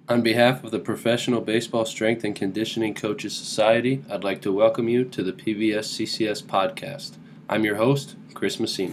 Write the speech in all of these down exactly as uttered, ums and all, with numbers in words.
On behalf of the Professional Baseball Strength and Conditioning Coaches Society, I'd like to welcome you to the P B S C C S podcast. I'm your host, Chris Messina.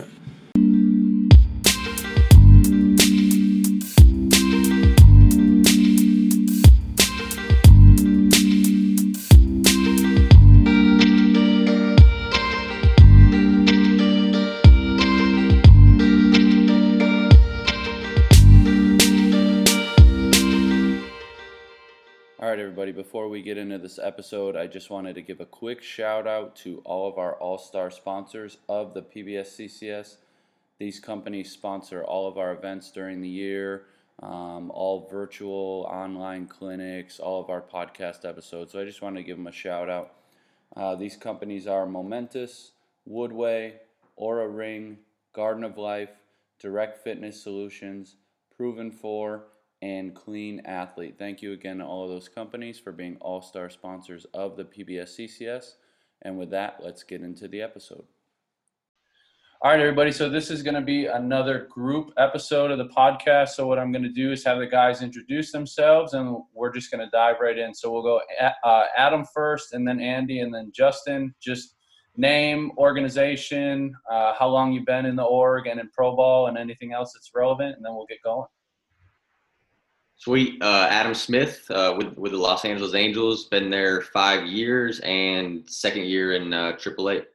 All right, everybody, before we get into this episode, I just wanted to give a quick shout out to all of our all-star sponsors of the P B S C C S. These companies sponsor all of our events during the year, um, all virtual, online clinics, all of our podcast episodes. So I just wanted to give them a shout out. Uh, these companies are Momentous, Woodway, Aura Ring, Garden of Life, Direct Fitness Solutions, Proven four, and Clean Athlete. Thank you again to all of those companies for being all-star sponsors of the P B S C C S. And with that, let's get into the episode. All right, everybody. So this is going to be another group episode of the podcast. So what I'm going to do is have the guys introduce themselves, and we're just going to dive right in. So we'll go uh, Adam first, and then Andy, and then Justin. Just name, organization, uh, how long you've been in the org and in pro ball, and anything else that's relevant, and then we'll get going. Sweet. Uh, Adam Smith uh, with, with the Los Angeles Angels, been there five years and second year in uh, triple A.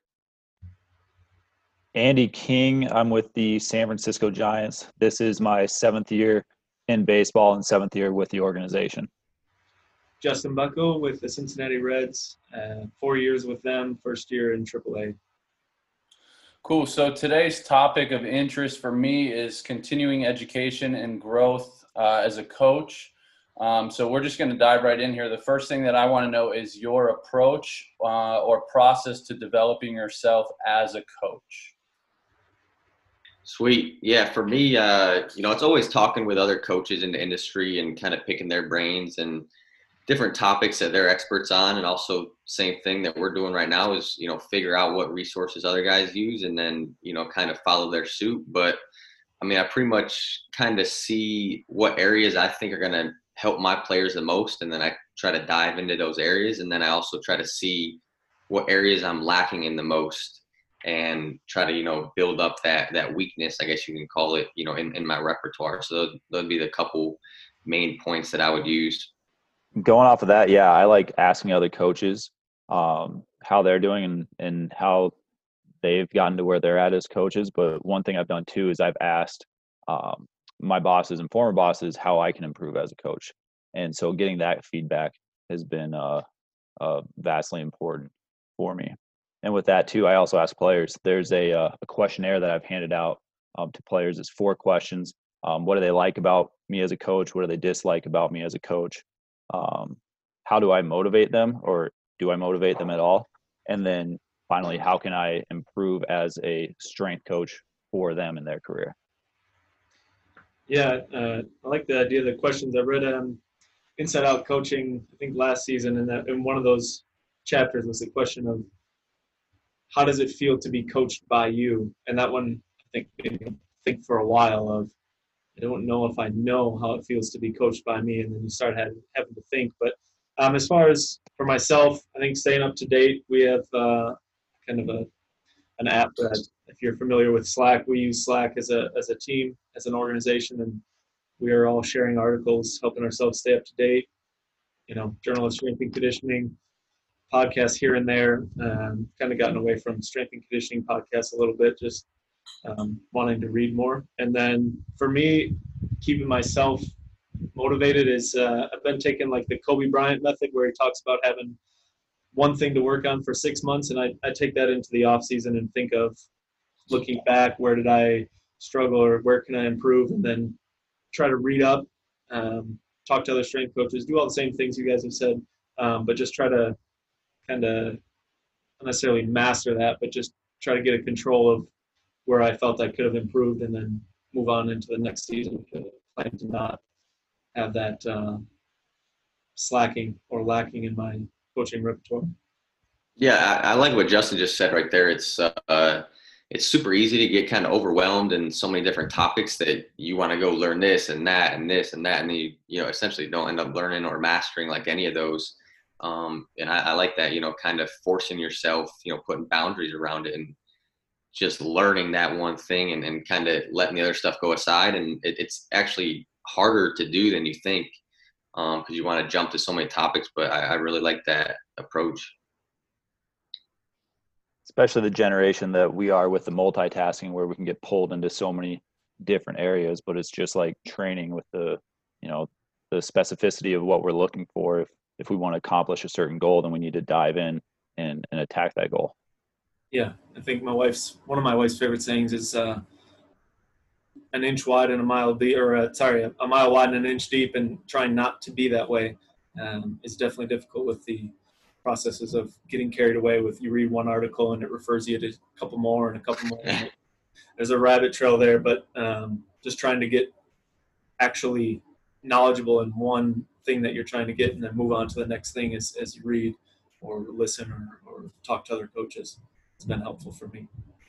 Andy King, I'm with the San Francisco Giants. This is my seventh year in baseball and seventh year with the organization. Justin Buckle with the Cincinnati Reds, uh, four years with them, first year in triple A. Cool. So today's topic of interest for me is continuing education and growth uh, as a coach. Um, so we're just going to dive right in here. The first thing that I want to know is your approach uh, or process to developing yourself as a coach. Sweet. Yeah, for me, uh, you know, it's always talking with other coaches in the industry and kind of picking their brains and different topics that they're experts on. And also same thing that we're doing right now is, you know, figure out what resources other guys use and then, you know, kind of follow their suit. But I mean, I pretty much kind of see what areas I think are going to help my players the most. And then I try to dive into those areas. And then I also try to see what areas I'm lacking in the most and try to, you know, build up that, that weakness, I guess you can call it, you know, in, in my repertoire. So those would be the couple main points that I would use. Going off of that, yeah, I like asking other coaches um, how they're doing and, and how they've gotten to where they're at as coaches. But one thing I've done too is I've asked um, my bosses and former bosses how I can improve as a coach. And so getting that feedback has been uh, uh, vastly important for me. And with that too, I also ask players. There's a, uh, a questionnaire that I've handed out um, to players. It's four questions. Um, what do they like about me as a coach? What do they dislike about me as a coach? Um, how do I motivate them, or do I motivate them at all? And then finally, how can I improve as a strength coach for them in their career? Yeah, uh, I like the idea of the questions. I read um, Inside Out Coaching, I think last season, and that in one of those chapters was the question of how does it feel to be coached by you? And that one, I think, made me think for a while of, I don't know if I know how it feels to be coached by me, and then you start having, having to think. But um, as far as for myself, I think staying up to date, we have uh, kind of a an app that, if you're familiar with Slack, we use Slack as a as a team, as an organization, and we are all sharing articles, helping ourselves stay up to date. You know, Journal of Strength and Conditioning, podcasts here and there. Um, kind of gotten away from strength and conditioning podcasts a little bit, just um, wanting to read more. And then for me, keeping myself motivated is uh, I've been taking like the Kobe Bryant method, where he talks about having one thing to work on for six months. And I, I take that into the off season and think of looking back, where did I struggle or where can I improve? And then try to read up, um, talk to other strength coaches, do all the same things you guys have said, um, but just try to kind of not necessarily master that, but just try to get a control of where I felt I could have improved, and then move on into the next season. I plan to not have that uh, slacking or lacking in my coaching repertoire. Yeah, I, I like what Justin just said right there. It's, uh, it's super easy to get kind of overwhelmed in so many different topics that you want to go learn this and that and this and that, and then you you know essentially don't end up learning or mastering like any of those. Um, and I, I like that, you know, kind of forcing yourself, you know, putting boundaries around it and just learning that one thing and, and kind of letting the other stuff go aside. And it, it's actually harder to do than you think because um, you want to jump to so many topics. But I, I really like that approach. Especially the generation that we are with the multitasking, where we can get pulled into so many different areas, but it's just like training with the, you know, the specificity of what we're looking for. If, if we want to accomplish a certain goal, then we need to dive in and, and attack that goal. Yeah, I think my wife's one of my wife's favorite sayings is uh, an inch wide and a mile deep, or uh, sorry, a, a mile wide and an inch deep, and trying not to be that way um, is definitely difficult with the processes of getting carried away with you read one article and it refers you to a couple more and a couple more. There's a rabbit trail there, but um, just trying to get actually knowledgeable in one thing that you're trying to get and then move on to the next thing as, as you read or listen or, or talk to other coaches. It's been helpful for me.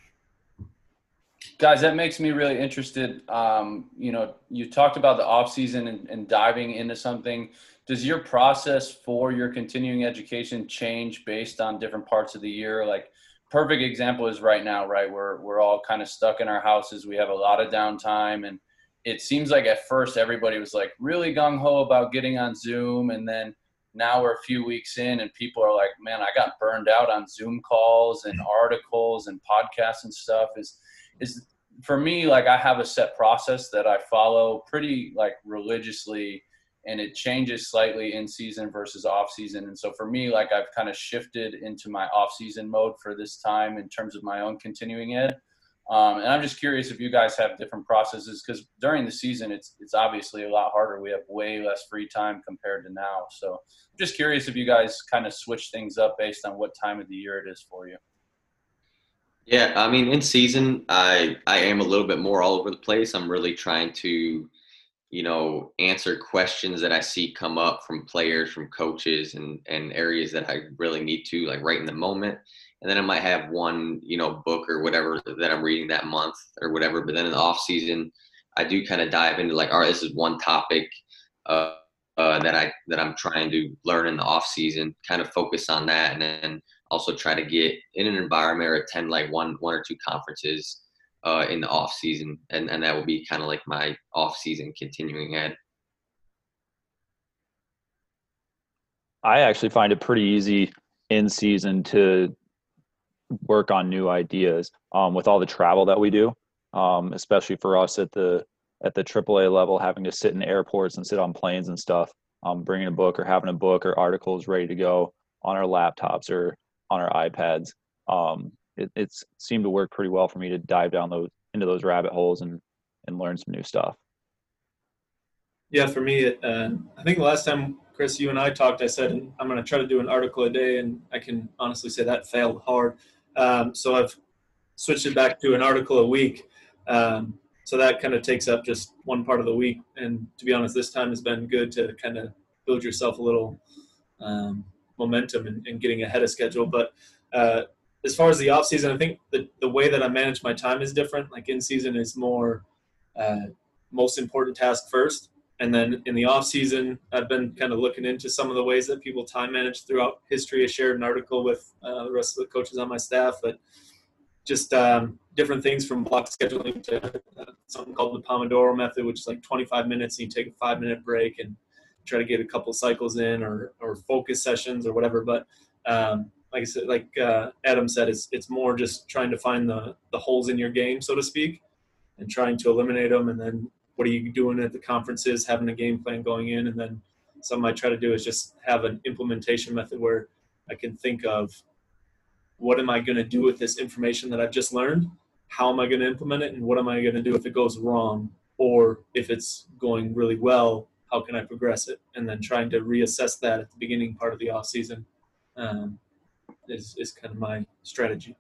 Guys, that makes me really interested. Um, you know, you talked about the off season and, and diving into something. Does your process for your continuing education change based on different parts of the year? Like, perfect example is right now, right? We're we're all kind of stuck in our houses. We have a lot of downtime, and it seems like at first everybody was like really gung ho about getting on Zoom, and then now we're a few weeks in and people are like, man, I got burned out on Zoom calls and articles and podcasts and stuff. Is, is for me, like I have a set process that I follow pretty like religiously, and it changes slightly in season versus off season. And so for me, like I've kind of shifted into my off season mode for this time in terms of my own continuing ed. Um, and I'm just curious if you guys have different processes, because during the season, it's it's obviously a lot harder. We have way less free time compared to now. So I'm just curious if you guys kind of switch things up based on what time of the year it is for you. Yeah, I mean, in season, I I am a little bit more all over the place. I'm really trying to, you know, answer questions that I see come up from players, from coaches, and and areas that I really need to, like right in the moment. And then I might have one, you know, book or whatever that I'm reading that month or whatever. But then in the off season, I do kind of dive into like, all right, this is one topic uh, uh, that I that I'm trying to learn in the off season. Kind of focus on that, and then also try to get in an environment or attend like one one or two conferences uh, in the off season, and and that will be kind of like my off season continuing ed. I actually find it pretty easy in season to work on new ideas um, with all the travel that we do, um, especially for us at the at the triple A level, having to sit in airports and sit on planes and stuff, um, bringing a book or having a book or articles ready to go on our laptops or on our iPads. Um, it, it's seemed to work pretty well for me to dive down those into those rabbit holes and and learn some new stuff. Yeah, for me, uh, I think the last time, Chris, you and I talked, I said I'm going to try to do an article a day, and I can honestly say that failed hard. Um, so I've switched it back to an article a week. Um, so that kind of takes up just one part of the week. And to be honest, this time has been good to kind of build yourself a little um, momentum in, in getting ahead of schedule. But uh, as far as the off season, I think the, the way that I manage my time is different. Like in season is more uh, most important task first. And then in the off season, I've been kind of looking into some of the ways that people time manage throughout history. I shared an article with uh, the rest of the coaches on my staff, but just um, different things from block scheduling to uh, something called the Pomodoro method, which is like twenty-five minutes and you take a five minute break and try to get a couple cycles in, or, or focus sessions or whatever. But um, like I said, like uh, Adam said, it's, it's more just trying to find the, the holes in your game, so to speak, and trying to eliminate them. And then what are you doing at the conferences, having a game plan going in. And then something I try to do is just have an implementation method where I can think of, what am I going to do with this information that I've just learned? How am I going to implement it? And what am I going to do if it goes wrong? Or if it's going really well, how can I progress it? And then trying to reassess that at the beginning part of the off season um, is, is kind of my strategy.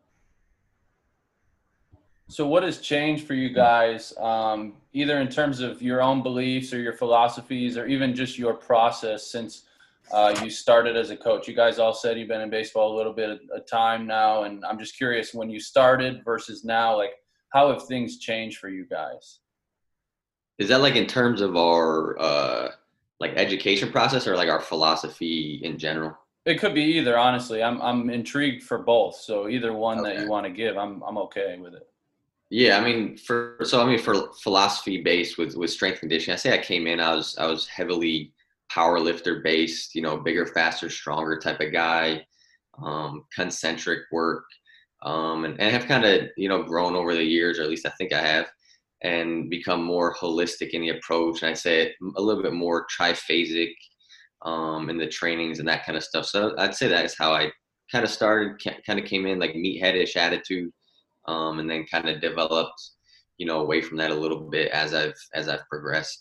So what has changed for you guys, um, either in terms of your own beliefs or your philosophies, or even just your process since Uh, you started as a coach. You guys all said you've been in baseball a little bit of time now, and I'm just curious, when you started versus now, like how have things changed for you guys? Is that like in terms of our uh, like education process or like our philosophy in general? It could be either, honestly. I'm I'm intrigued for both. So either one that Okay. you want to give, I'm I'm okay with it. Yeah, I mean, for so I mean, for philosophy based with with strength conditioning, I say I came in, I was I was heavily power lifter based, you know, bigger, faster, stronger type of guy, um, concentric work, um, and, and have kind of you know grown over the years, or at least I think I have, and become more holistic in the approach. And I say it a little bit more triphasic um, in the trainings and that kind of stuff. So I'd say that is how I kind of started, kind of came in like meatheadish attitude, um, and then kind of developed, you know, away from that a little bit as I've as I've progressed.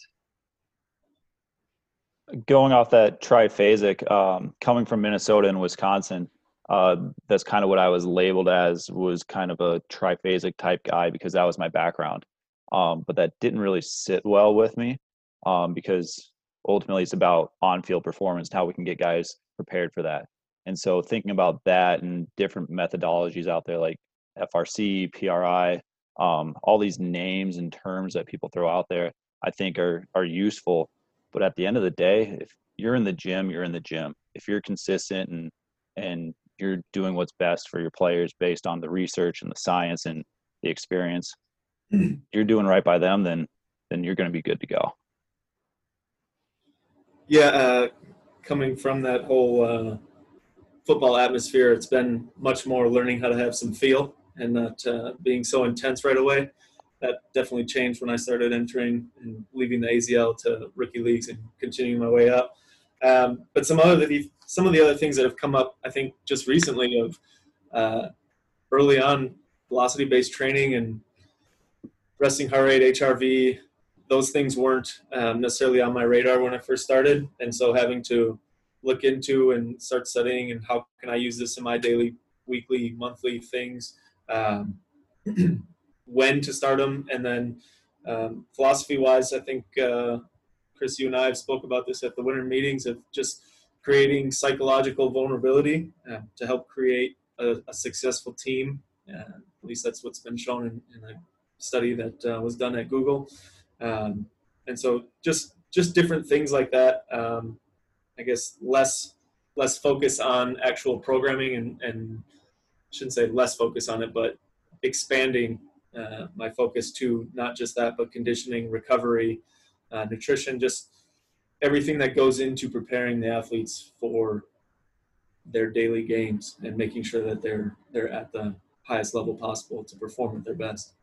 Going off that triphasic, um, coming from Minnesota and Wisconsin, uh, that's kind of what I was labeled as, was kind of a triphasic type guy because that was my background. Um, but that didn't really sit well with me um, because ultimately it's about on-field performance and how we can get guys prepared for that. And so thinking about that and different methodologies out there like F R C, P R I, um, all these names and terms that people throw out there, I think are are useful. But at the end of the day, if you're in the gym, you're in the gym. If you're consistent and and you're doing what's best for your players based on the research and the science and the experience, you're doing right by them, then then you're going to be good to go. Yeah, uh, coming from that whole uh, football atmosphere, it's been much more learning how to have some feel and not uh, being so intense right away. That definitely changed when I started entering and leaving the A Z L to rookie leagues and continuing my way up. Um, but some other some of the other things that have come up, I think, just recently of uh, early on velocity-based training and resting heart rate, H R V, those things weren't um, necessarily on my radar when I first started. And so having to look into and start studying and how can I use this in my daily, weekly, monthly things, um, when to start them. And then um, philosophy-wise, I think, uh, Chris, you and I have spoke about this at the winter meetings of just creating psychological vulnerability uh, to help create a, a successful team. Uh, at least that's what's been shown in, in a study that uh, was done at Google. Um, and so just just different things like that. Um, I guess less less focus on actual programming and, and shouldn't say less focus on it, but expanding uh, my focus to not just that, but conditioning, recovery, uh, nutrition, just everything that goes into preparing the athletes for their daily games and making sure that they're they're at the highest level possible to perform at their best.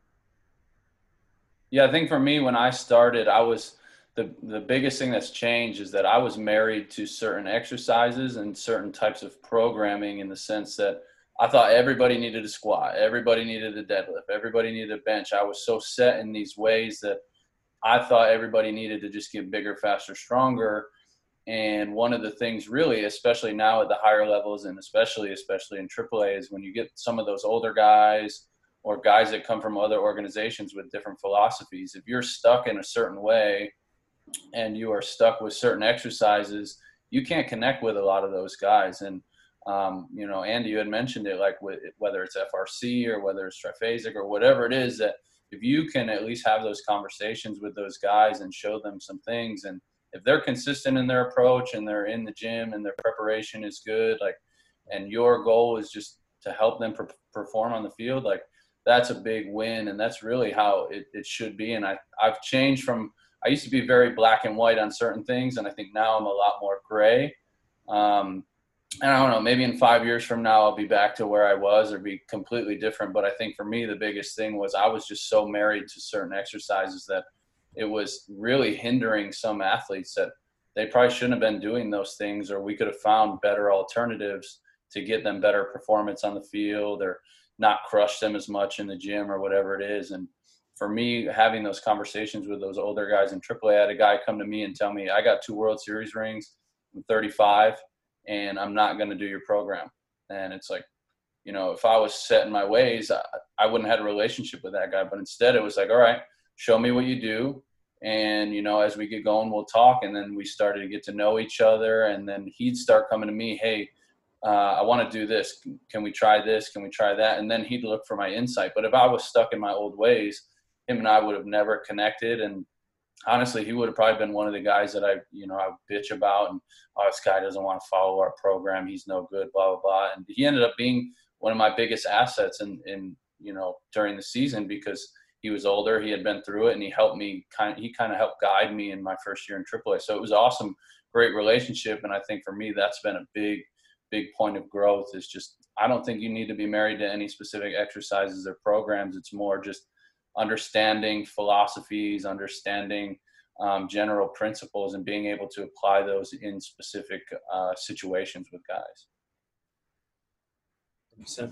Yeah, I think for me, when I started, I was the the biggest thing that's changed is that I was married to certain exercises and certain types of programming, in the sense that I thought everybody needed a squat, everybody needed a deadlift, everybody needed a bench. I was so set in these ways that I thought everybody needed to just get bigger, faster, stronger. And one of the things really, especially now at the higher levels and especially, especially in triple A, is when you get some of those older guys or guys that come from other organizations with different philosophies, if you're stuck in a certain way and you are stuck with certain exercises, you can't connect with a lot of those guys. And, um, you know, Andy, you had mentioned it, like with, whether it's F R C or whether it's triphasic or whatever it is, that if you can at least have those conversations with those guys and show them some things, and if they're consistent in their approach and they're in the gym and their preparation is good, like, and your goal is just to help them per- perform on the field, like, that's a big win. And that's really how it, it should be. And I, I've changed from, I used to be very black and white on certain things. And I think now I'm a lot more gray. Um, and I don't know, maybe in five years from now, I'll be back to where I was or be completely different. But I think for me, the biggest thing was I was just so married to certain exercises that it was really hindering some athletes, that they probably shouldn't have been doing those things, or we could have found better alternatives to get them better performance on the field, or not crush them as much in the gym or whatever it is. And for me, having those conversations with those older guys in triple A, I had a guy come to me and tell me, I got two World Series rings, I'm thirty-five, and I'm not going to do your program. And it's like, you know, if I was set in my ways, I, I wouldn't have had a relationship with that guy. But instead it was like, all right, show me what you do. And, you know, as we get going, we'll talk. And then we started to get to know each other. And then he'd start coming to me, hey, uh, I want to do this. Can we try this? Can we try that? And then he'd look for my insight. But if I was stuck in my old ways, him and I would have never connected. And honestly, he would have probably been one of the guys that I, you know, I would bitch about and, oh, this guy doesn't want to follow our program. He's no good, blah, blah, blah. And he ended up being one of my biggest assets in, in, you know, during the season, because he was older, he had been through it, and he helped me kind of, he kind of helped guide me in my first year in triple A. So it was awesome, great relationship. And I think for me, that's been a big, big point of growth is just, I don't think you need to be married to any specific exercises or programs. It's more just understanding philosophies, understanding um, general principles, and being able to apply those in specific uh, situations with guys. one hundred percent.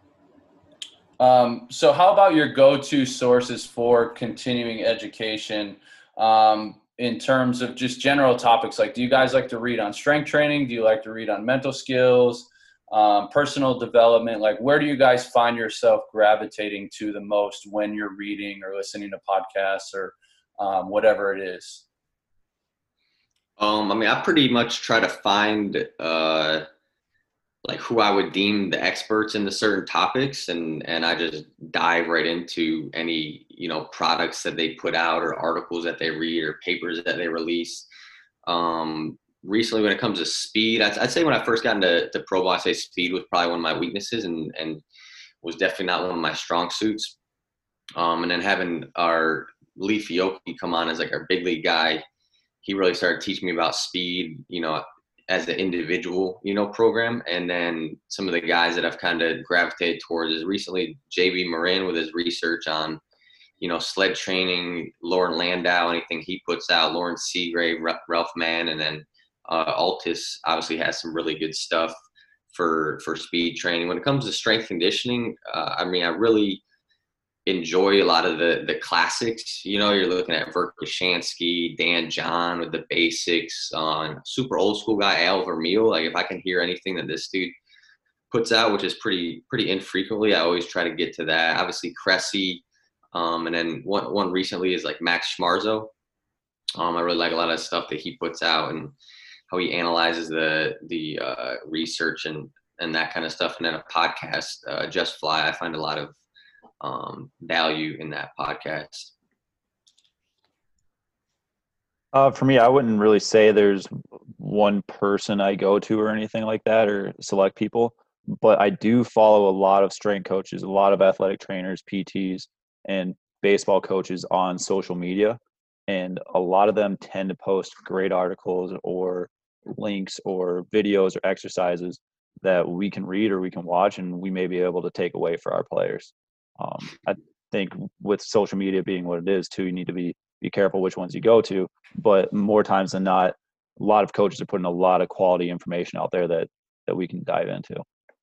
Um, so how about your go-to sources for continuing education um, in terms of just general topics? Like, do you guys like to read on strength training? Do you like to read on mental skills, um, personal development? Like, where do you guys find yourself gravitating to the most when you're reading or listening to podcasts or um, whatever it is? Um, I mean, I pretty much try to find uh, like who I would deem the experts in the certain topics, and and I just dive right into any, you know, products that they put out or articles that they read or papers that they release. Um, recently, when it comes to speed, I'd, I'd say when I first got into to pro ball, I'd say speed was probably one of my weaknesses, and and was definitely not one of my strong suits. Um, and then having our Leaf Yoki come on as like our big league guy, he really started teaching me about speed, you know, as an individual, you know, program. And then some of the guys that I've kind of gravitated towards is recently J B Marin with his research on, you know, sled training, Lauren Landau, anything he puts out, Lauren Seagrave, Ralph Mann, and then uh, Altis obviously has some really good stuff for for speed training. When it comes to strength conditioning, uh, I mean, I really enjoy a lot of the the classics. You know, you're looking at Vert Kashansky, Dan John with the basics, on uh, super old school guy Al Vermeil. Like, if I can hear anything that this dude puts out, which is pretty pretty infrequently, I always try to get to that. Obviously Cressy, um, and then one one recently is like Max Schmarzo. Um, I really like a lot of stuff that he puts out and how he analyzes the the uh, research and and that kind of stuff. And then a podcast, uh, Just Fly. I find a lot of um, value in that podcast. Uh, for me, I wouldn't really say there's one person I go to or anything like that, or select people, but I do follow a lot of strength coaches, a lot of athletic trainers, P Ts, and baseball coaches on social media. And a lot of them tend to post great articles or links or videos or exercises that we can read or we can watch, and we may be able to take away for our players. Um, I think with social media being what it is too, you need to be be careful which ones you go to, but more times than not, a lot of coaches are putting a lot of quality information out there that, that we can dive into.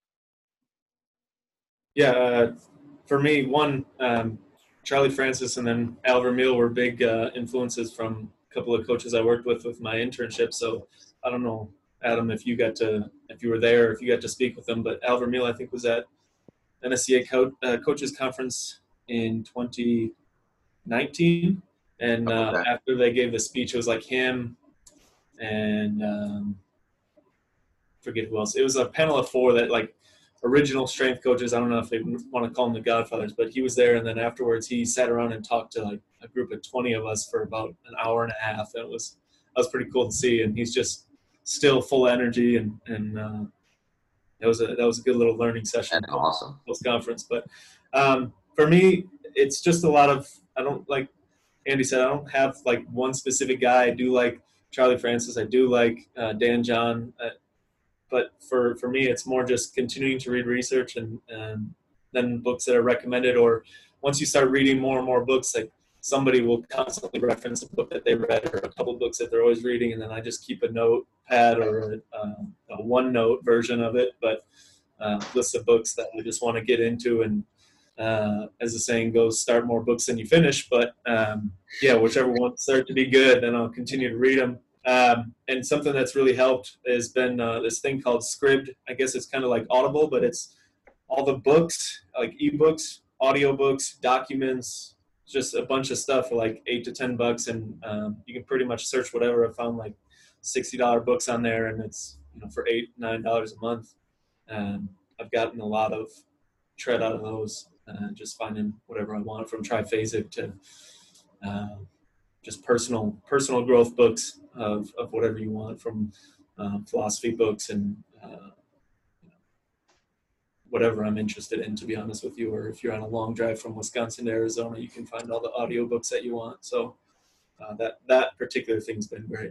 Yeah, uh, for me, one, um, Charlie Francis and then Al Vermeil were big uh, influences from a couple of coaches I worked with with my internship. So I don't know, Adam, if you got to, if you were there, if you got to speak with them, but Al Vermeil, I think, was at N S C A Co- uh, Coaches Conference in twenty nineteen. And uh, Okay. after they gave the speech, it was like him and um, forget who else. It was a panel of four that, like, original strength coaches. I don't know if they want to call them the Godfathers, but he was there. And then afterwards, he sat around and talked to like a group of twenty of us for about an hour and a half. And it was that was pretty cool to see. And he's just still full of energy, and and uh, that was a that was a good little learning session. That's awesome. Post conference, but um, for me, it's just a lot of. I don't like. Andy said, I don't have like one specific guy. I do like Charlie Francis. I do like uh, Dan John. Uh, but for, for me, it's more just continuing to read research and, and then books that are recommended. Or once you start reading more and more books, like somebody will constantly reference a book that they read or a couple of books that they're always reading. And then I just keep a notepad or a, uh, a OneNote version of it, but uh, list of books that I just want to get into. And Uh, as the saying goes, start more books than you finish. But um, yeah, whichever ones start to be good, then I'll continue to read them. Um, and something that's really helped has been uh, this thing called Scribd. I guess it's kind of like Audible, but it's all the books, like ebooks, audiobooks, documents, just a bunch of stuff for like eight to ten bucks, and um, you can pretty much search whatever. I found like sixty dollar books on there, and it's, you know, for eight nine dollars a month. And I've gotten a lot of tread out of those, uh, just finding whatever I want, from triphasic to uh, just personal personal growth books of, of whatever you want, from um, philosophy books and uh, whatever I'm interested in, to be honest with you. Or if you're on a long drive from Wisconsin to Arizona, you can find all the audiobooks that you want. So uh, that that particular thing's been great.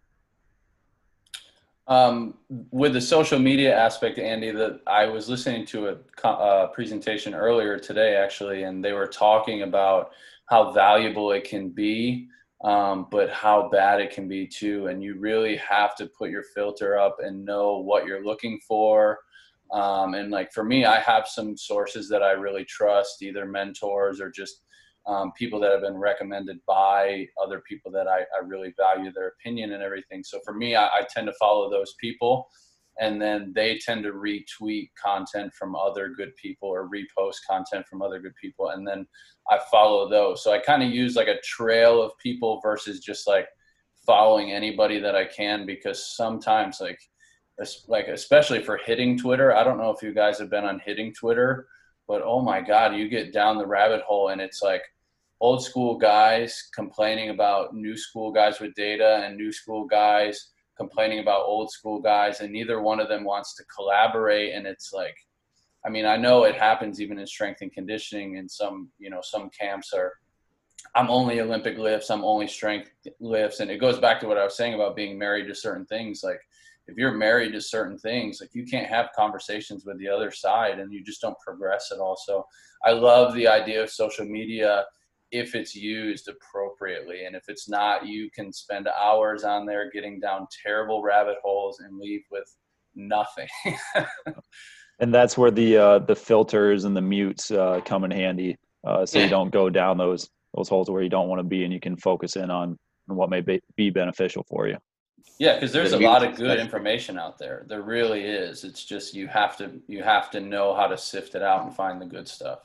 Um, with the social media aspect, Andy, that I was listening to a co- uh, presentation earlier today, actually, and they were talking about how valuable it can be, um, but how bad it can be too. And you really have to put your filter up and know what you're looking for. Um, and like for me, I have some sources that I really trust, either mentors or just um, people that have been recommended by other people that I, I really value their opinion and everything. So for me, I, I tend to follow those people, and then they tend to retweet content from other good people or repost content from other good people. And then I follow those. So I kind of use like a trail of people versus just like following anybody that I can, because sometimes like, like especially for hitting Twitter, I don't know if you guys have been on hitting Twitter, but oh my God, you get down the rabbit hole and it's like old school guys complaining about new school guys with data, and new school guys complaining about old school guys, and neither one of them wants to collaborate. And it's like, I mean, I know it happens even in strength and conditioning, and some, you know, some camps are, I'm only Olympic lifts, I'm only strength lifts. And it goes back to what I was saying about being married to certain things. Like if you're married to certain things, like you can't have conversations with the other side, and you just don't progress at all. So I love the idea of social media if it's used appropriately. And if it's not, you can spend hours on there getting down terrible rabbit holes and leave with nothing. And that's where the uh, the filters and the mutes uh, come in handy. Uh, so Yeah. you don't go down those those holes where you don't want to be, and you can focus in on what may be, be beneficial for you. Yeah, because there's The a lot mute of good especially. information out there. There really is. It's just you have to you have to know how to sift it out and find the good stuff.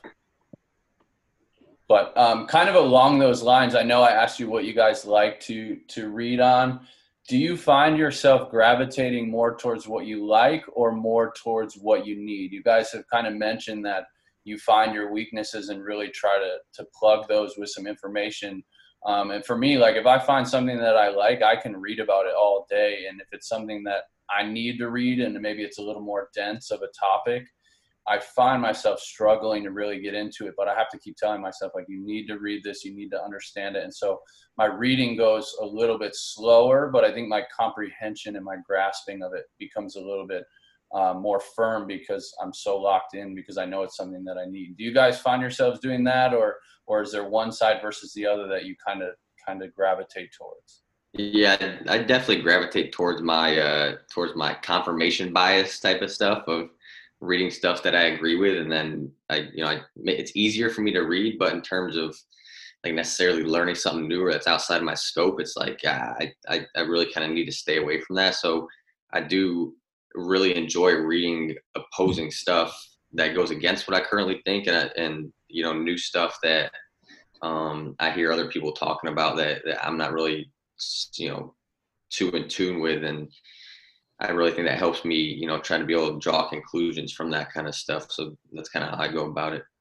But um, kind of along those lines, I know I asked you what you guys like to to read on. Do you find yourself gravitating more towards what you like or more towards what you need? You guys have kind of mentioned that you find your weaknesses and really try to to plug those with some information. Um, and for me, like if I find something that I like, I can read about it all day. And if it's something that I need to read and maybe it's a little more dense of a topic, I find myself struggling to really get into it, but I have to keep telling myself, like, you need to read this, you need to understand it. And so my reading goes a little bit slower, but I think my comprehension and my grasping of it becomes a little bit uh, more firm because I'm so locked in, because I know it's something that I need. Do you guys find yourselves doing that, or or is there one side versus the other that you kind of kind of gravitate towards? Yeah, I definitely gravitate towards my uh, towards my confirmation bias type of stuff of reading stuff that I agree with, and then I, you know, I, it's easier for me to read. But in terms of like necessarily learning something new or that's outside of my scope, it's like uh, I, I I really kind of need to stay away from that. So I do really enjoy reading opposing stuff that goes against what I currently think, and and you know, new stuff that um, I hear other people talking about that, that I'm not really, you know, too in tune with. And I really think that helps me, you know, trying to be able to draw conclusions from that kind of stuff. So that's kind of how I go about it.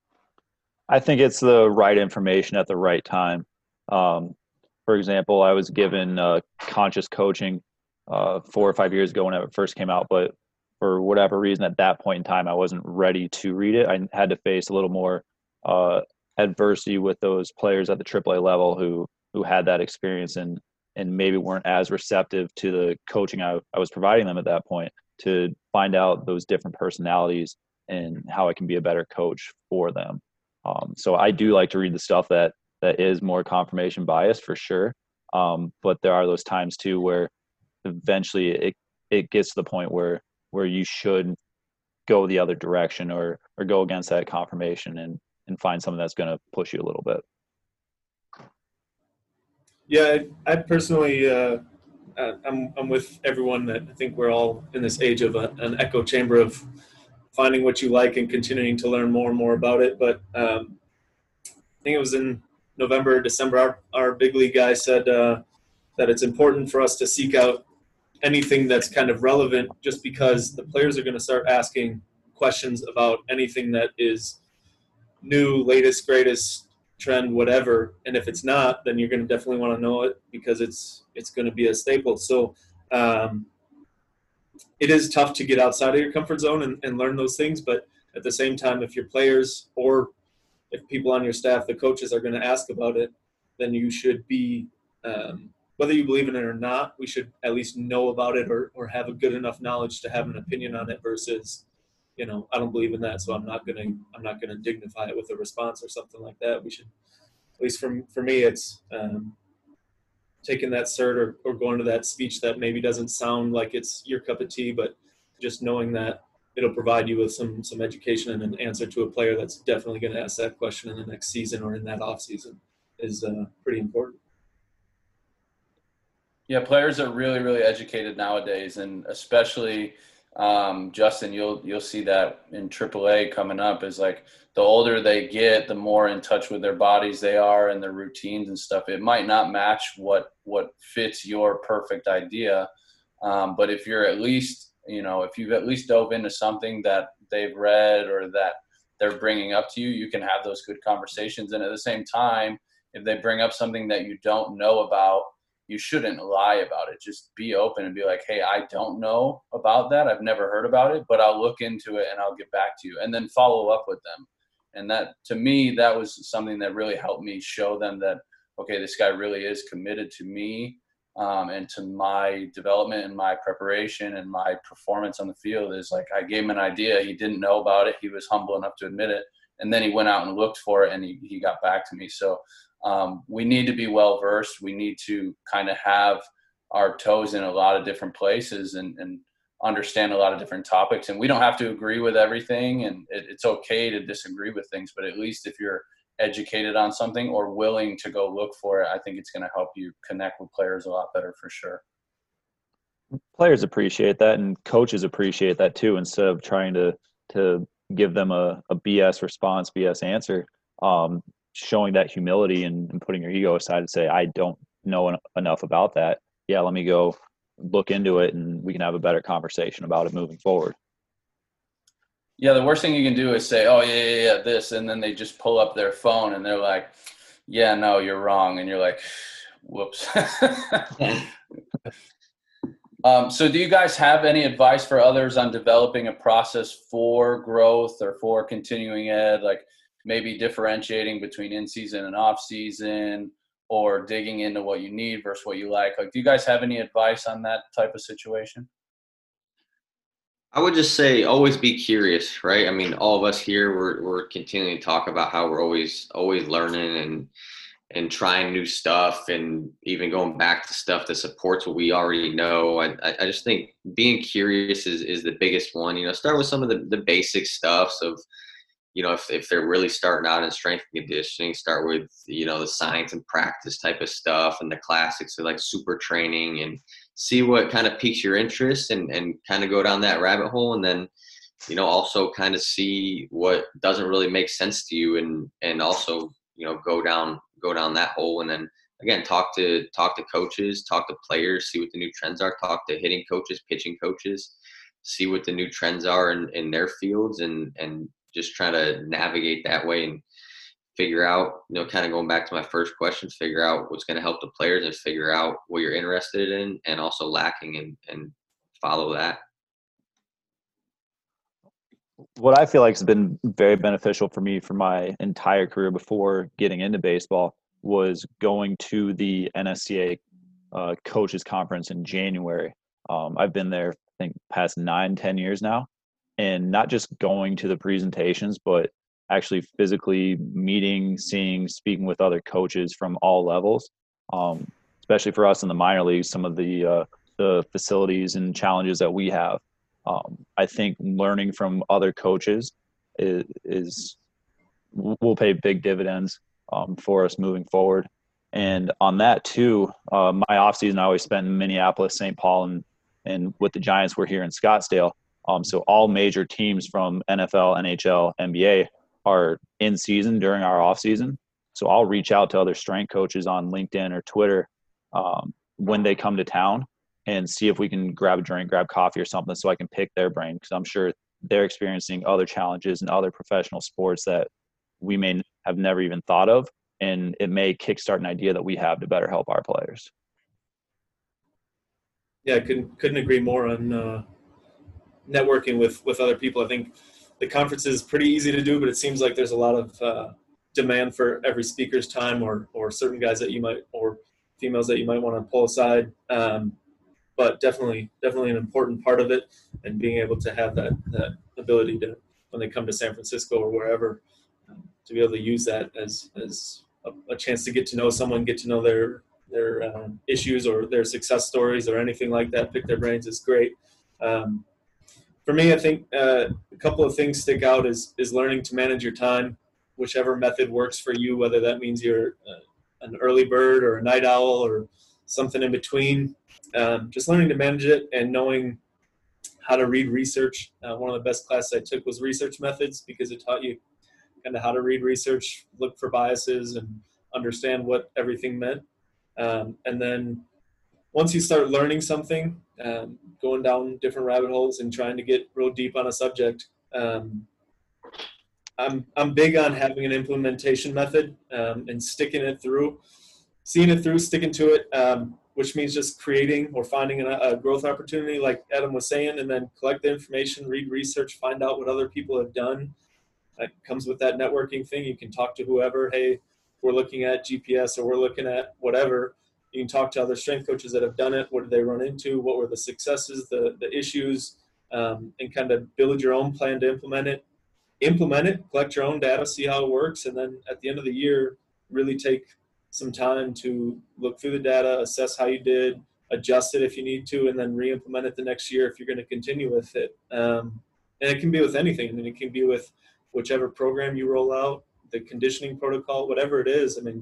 I think it's the right information at the right time. Um, for example, I was given uh, conscious coaching uh, four or five years ago when it first came out, but for whatever reason at that point in time, I wasn't ready to read it. I had to face a little more uh, adversity with those players at the triple A level who who had that experience and and maybe weren't as receptive to the coaching I, I was providing them at that point, to find out those different personalities and how I can be a better coach for them. Um, so I do like to read the stuff that that is more confirmation biased for sure. Um, but there are those times too where eventually it it gets to the point where where you should go the other direction or or go against that confirmation and and find something that's going to push you a little bit. Yeah, I, I personally, uh, uh, I'm I'm with everyone that I think we're all in this age of a, an echo chamber of finding what you like and continuing to learn more and more about it. But um, I think it was in November or December, our, our big league guy said uh, that it's important for us to seek out anything that's kind of relevant, just because the players are going to start asking questions about anything that is new, latest, greatest trend, whatever. And if it's not, then you're going to definitely want to know it, because it's it's going to be a staple. So um, it is tough to get outside of your comfort zone and, and learn those things. But at the same time, if your players or if people on your staff, the coaches, are going to ask about it, then you should be um, – whether you believe in it or not, we should at least know about it, or, or have a good enough knowledge to have an opinion on it, versus, you know, I don't believe in that, so I'm not gonna I'm not gonna dignify it with a response or something like that. We should, at least for for me, it's um, taking that cert, or, or going to that speech that maybe doesn't sound like it's your cup of tea, but just knowing that it'll provide you with some some education and an answer to a player that's definitely going to ask that question in the next season or in that off season is uh, pretty important. Yeah, players are really, really educated nowadays, and especially um, Justin, you'll you'll see that in triple A coming up. Is like the older they get, the more in touch with their bodies they are and their routines and stuff. It might not match what what fits your perfect idea, um, but if you're at least, you know, if you've at least dove into something that they've read or that they're bringing up to you, you can have those good conversations. And at the same time, if they bring up something that you don't know about, you shouldn't lie about it. Just be open and be like, hey, I don't know about that. I've never heard about it, but I'll look into it and I'll get back to you, and then follow up with them. And that, to me, that was something that really helped me show them that, okay, this guy really is committed to me um, and to my development and my preparation and my performance on the field. Is like, I gave him an idea. He didn't know about it. He was humble enough to admit it. And then he went out and looked for it, and he, he got back to me. So Um, we need to be well versed. We need to kind of have our toes in a lot of different places and, and understand a lot of different topics. And we don't have to agree with everything, and it, it's okay to disagree with things. But at least if you're educated on something or willing to go look for it, I think it's going to help you connect with players a lot better for sure. Players appreciate that, and coaches appreciate that too. Instead of trying to to give them a, a B S response, B S answer. Um, showing that humility and, and putting your ego aside and say, I don't know en- enough about that. Yeah, let me go look into it, and we can have a better conversation about it moving forward. Yeah, the worst thing you can do is say, oh, yeah, yeah, yeah, this, and then they just pull up their phone and they're like, yeah, no, you're wrong. And you're like, whoops. um, so do you guys have any advice for others on developing a process for growth or for continuing ed? Like, maybe differentiating between in-season and off-season, or digging into what you need versus what you like. Like, do you guys have any advice on that type of situation? I would just say always be curious, right? I mean, all of us here, we're we're continuing to talk about how we're always always learning and and trying new stuff, and even going back to stuff that supports what we already know. I I just think being curious is is the biggest one. You know, start with some of the the basic stuffs of, you know, if, if they're really starting out in strength and conditioning, start with, you know, the science and practice type of stuff and the classics of like super training, and see what kind of piques your interest, and, and kind of go down that rabbit hole. And then, you know, also kind of see what doesn't really make sense to you, and, and also, you know, go down, go down that hole. And then again, talk to, talk to coaches, talk to players, see what the new trends are, talk to hitting coaches, pitching coaches, see what the new trends are in, in their fields, and, and, just try to navigate that way and figure out, you know, kind of going back to my first question, figure out what's going to help the players and figure out what you're interested in and also lacking, and, and follow that. What I feel like has been very beneficial for me for my entire career before getting into baseball was going to the N S C A uh, coaches conference in January. Um, I've been there, I think, past nine, ten years now. And not just going to the presentations, but actually physically meeting, seeing, speaking with other coaches from all levels. Um, especially for us in the minor leagues, some of the uh, the facilities and challenges that we have. Um, I think learning from other coaches is, is will pay big dividends um, for us moving forward. And on that too, uh, my off season I always spent in Minneapolis, Saint Paul, and and with the Giants, we're here in Scottsdale. Um, so all major teams from N F L, N H L, N B A are in season during our off season. So I'll reach out to other strength coaches on LinkedIn or Twitter um, when they come to town and see if we can grab a drink, grab coffee or something so I can pick their brain, because I'm sure they're experiencing other challenges in other professional sports that we may have never even thought of, and it may kickstart an idea that we have to better help our players. Yeah, I couldn't, couldn't agree more on uh, networking with, with other people. I think the conference is pretty easy to do, but it seems like there's a lot of uh, demand for every speaker's time, or or certain guys that you might, or females that you might want to pull aside. Um, but definitely, definitely an important part of it, and being able to have that, that ability to, when they come to San Francisco or wherever, um, to be able to use that as as a, a chance to get to know someone, get to know their their um, issues or their success stories or anything like that. Pick their brains is great. Um, For me, I think uh, a couple of things stick out is is learning to manage your time, whichever method works for you, whether that means you're uh, an early bird or a night owl or something in between. Um, just learning to manage it and knowing how to read research. Uh, one of the best classes I took was research methods, because it taught you kind of how to read research, look for biases, and understand what everything meant. Um, and then once you start learning something, um, going down different rabbit holes and trying to get real deep on a subject, um, I'm I'm big on having an implementation method um, and sticking it through, seeing it through, sticking to it, um, which means just creating or finding a, a growth opportunity, like Adam was saying, and then collect the information, read research, find out what other people have done. That comes with that networking thing. You can talk to whoever. Hey, we're looking at G P S or we're looking at whatever. You can talk to other strength coaches that have done it. What did they run into? What were the successes, the, the issues, um, and kind of build your own plan to implement it. Implement it, collect your own data, see how it works, and then at the end of the year, really take some time to look through the data, assess how you did, adjust it if you need to, and then re-implement it the next year if you're going to continue with it. Um, and it can be with anything. I mean, it can be with whichever program you roll out, the conditioning protocol, whatever it is. I mean,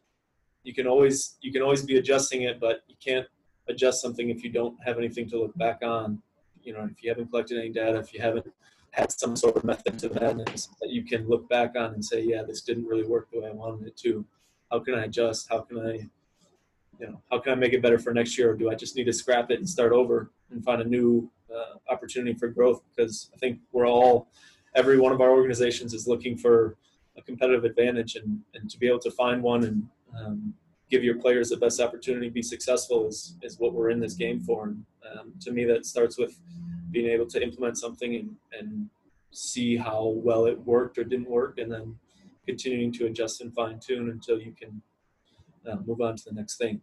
you can always you can always be adjusting it, but you can't adjust something if you don't have anything to look back on. You know, if you haven't collected any data, if you haven't had some sort of method to madness that you can look back on and say, yeah, this didn't really work the way I wanted it to. How can I adjust? How can I, you know, how can I make it better for next year? Or do I just need to scrap it and start over and find a new uh, opportunity for growth? Because I think we're all, every one of our organizations is looking for a competitive advantage, and, and to be able to find one and um, give your players the best opportunity to be successful is, is what we're in this game for. And um, to me, that starts with being able to implement something and, and see how well it worked or didn't work, and then continuing to adjust and fine tune until you can uh, move on to the next thing.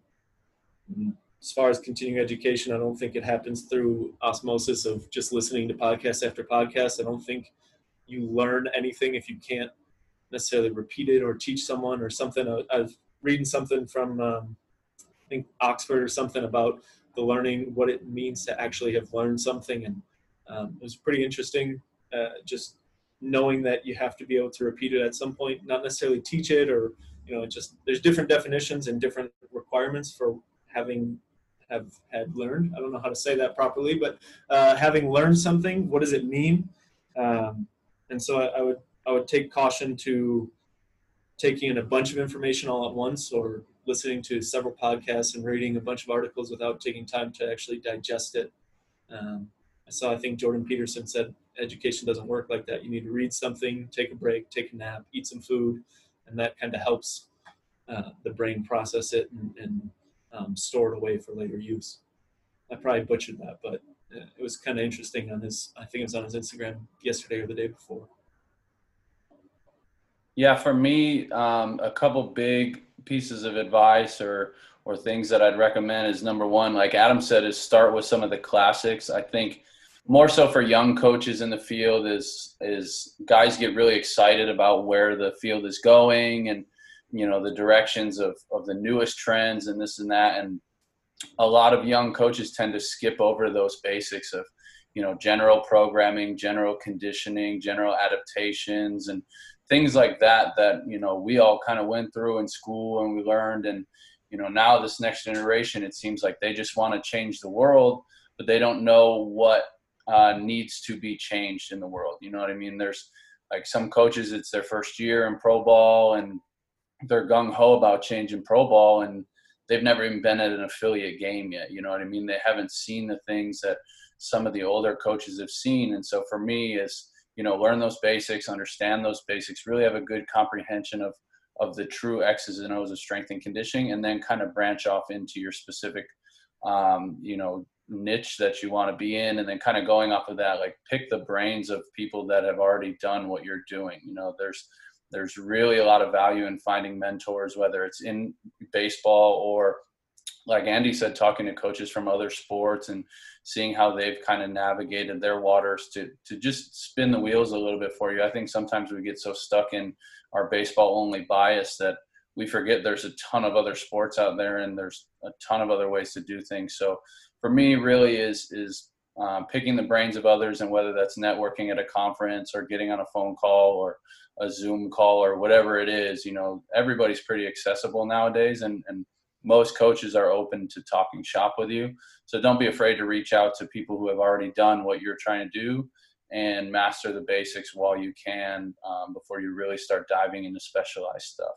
And as far as continuing education, I don't think it happens through osmosis of just listening to podcast after podcast. I don't think you learn anything if you can't necessarily repeat it or teach someone or something. I, I was reading something from, um, I think Oxford or something about the learning, what it means to actually have learned something. And um, it was pretty interesting, uh, just knowing that you have to be able to repeat it at some point, not necessarily teach it, or, you know, just there's different definitions and different requirements for having have had learned. I don't know how to say that properly, but uh, having learned something, what does it mean? Um, and so I, I would I would take caution to taking in a bunch of information all at once, or listening to several podcasts and reading a bunch of articles without taking time to actually digest it. Um, so I think Jordan Peterson said education doesn't work like that. You need to read something, take a break, take a nap, eat some food, and that kind of helps uh, the brain process it and, and um, store it away for later use. I probably butchered that, but it was kind of interesting on his, I think it was on his Instagram yesterday or the day before. Yeah, for me, um, a couple big pieces of advice or or things that I'd recommend is, number one, like Adam said, is start with some of the classics. I think more so for young coaches in the field is is guys get really excited about where the field is going and, you know, the directions of, of the newest trends and this and that. And a lot of young coaches tend to skip over those basics of, you know, general programming, general conditioning, general adaptations, and things like that, that, you know, we all kind of went through in school and we learned. And, you know, now this next generation, it seems like they just want to change the world, but they don't know what uh, needs to be changed in the world. You know what I mean? There's like some coaches, it's their first year in pro ball and they're gung ho about changing pro ball, and they've never even been at an affiliate game yet. You know what I mean? They haven't seen the things that some of the older coaches have seen. And so for me is, you know, learn those basics, understand those basics, really have a good comprehension of, of the true X's and O's of strength and conditioning, and then kind of branch off into your specific, um, you know, niche that you want to be in. And then kind of going off of that, like pick the brains of people that have already done what you're doing. You know, there's, there's really a lot of value in finding mentors, whether it's in baseball or, like Andy said, talking to coaches from other sports and seeing how they've kind of navigated their waters to to just spin the wheels a little bit for you. I think sometimes we get so stuck in our baseball only bias that we forget there's a ton of other sports out there and there's a ton of other ways to do things. So for me, really is is um, picking the brains of others, and whether that's networking at a conference or getting on a phone call or a Zoom call or whatever it is. You know, everybody's pretty accessible nowadays, and and most coaches are open to talking shop with you. So don't be afraid to reach out to people who have already done what you're trying to do, and master the basics while you can, um, before you really start diving into specialized stuff.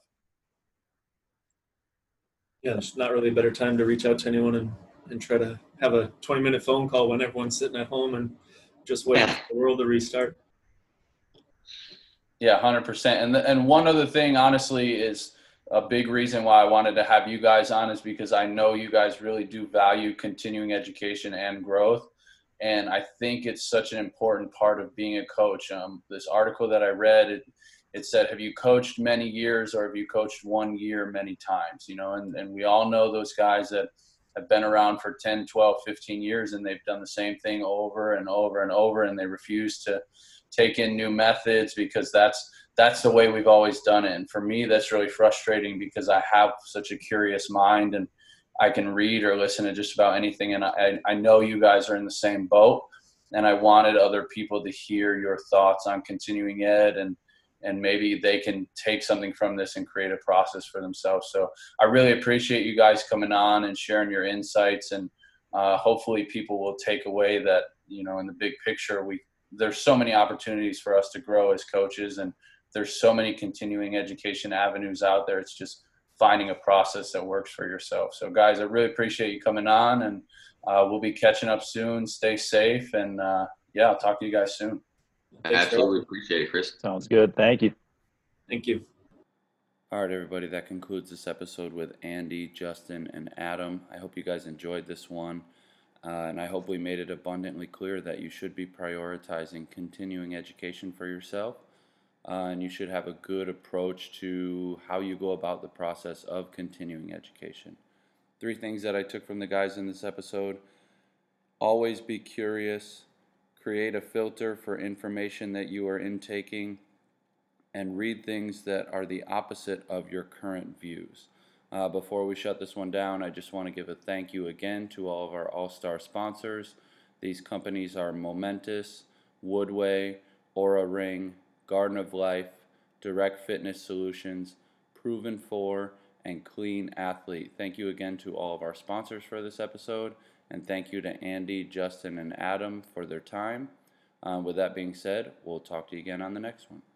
Yeah, there's not really a better time to reach out to anyone and, and try to have a twenty minute phone call when everyone's sitting at home and just waiting Yeah. for the world to restart. Yeah, one hundred percent. And, and one other thing, honestly, is a big reason why I wanted to have you guys on is because I know you guys really do value continuing education and growth. And I think it's such an important part of being a coach. Um, this article that I read, it, it said, have you coached many years or have you coached one year many times? You know, and, and we all know those guys that have been around for ten, twelve, fifteen years, and they've done the same thing over and over and over, and they refuse to take in new methods because that's that's the way we've always done it. And for me, that's really frustrating because I have such a curious mind and I can read or listen to just about anything. And I, I know you guys are in the same boat, and I wanted other people to hear your thoughts on continuing ed, and and maybe they can take something from this and create a process for themselves. So I really appreciate you guys coming on and sharing your insights, and uh, hopefully people will take away that, you know, in the big picture, we there's so many opportunities for us to grow as coaches, and there's so many continuing education avenues out there. It's just finding a process that works for yourself. So guys, I really appreciate you coming on, and uh, we'll be catching up soon. Stay safe. And uh, yeah, I'll talk to you guys soon. I absolutely appreciate it, Chris. Sounds good. Thank you. Thank you. All right, everybody, that concludes this episode with Andy, Justin, and Adam. I hope you guys enjoyed this one. Uh, and I hope we made it abundantly clear that you should be prioritizing continuing education for yourself. Uh, and you should have a good approach to how you go about the process of continuing education. Three things that I took from the guys in this episode: always be curious, create a filter for information that you are intaking, and read things that are the opposite of your current views. Uh, before we shut this one down, I just want to give a thank you again to all of our all-star sponsors. These companies are Momentous, Woodway, Aura Ring, Garden of Life, Direct Fitness Solutions, Proven four, and Clean Athlete. Thank you again to all of our sponsors for this episode, and thank you to Andy, Justin, and Adam for their time. Uh, with that being said, we'll talk to you again on the next one.